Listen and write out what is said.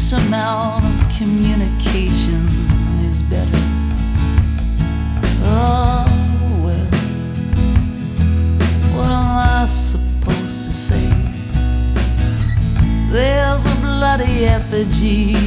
least amount of communication is better. Oh, well, what am I supposed to say? There's a bloody effigy